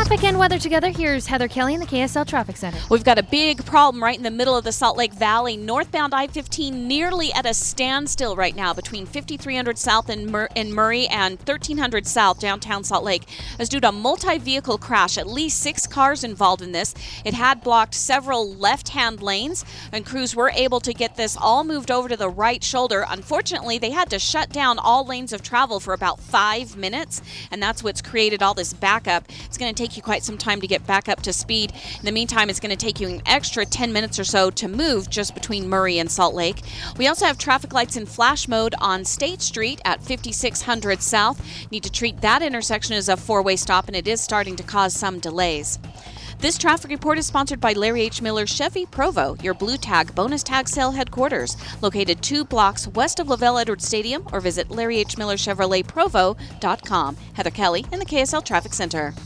Traffic and weather together. Here's Heather Kelly in the KSL Traffic Center. We've got a big problem right in the middle of the Salt Lake Valley. Northbound I-15 nearly at a standstill right now between 5300 South in Murray and 1300 South downtown Salt Lake. As due to a multi-vehicle crash, at least 6 cars involved in this. It had blocked several left-hand lanes, and crews were able to get this all moved over to the right shoulder. Unfortunately, they had to shut down all lanes of travel for about 5 minutes, and that's what's created all this backup. It's going to take you quite some time to get back up to speed. In the meantime, it's going to take you an extra 10 minutes or so to move just between Murray and Salt Lake. We also have traffic lights in flash mode on State Street at 5600 South. Need to treat that intersection as a 4-way stop, and it is starting to cause some delays. This traffic report is sponsored by Larry H. Miller Chevy Provo, your Blue Tag bonus tag sale headquarters, located 2 blocks west of Lavelle Edwards Stadium, or visit LarryHMillerChevroletProvo.com. Heather Kelly in the KSL Traffic Center.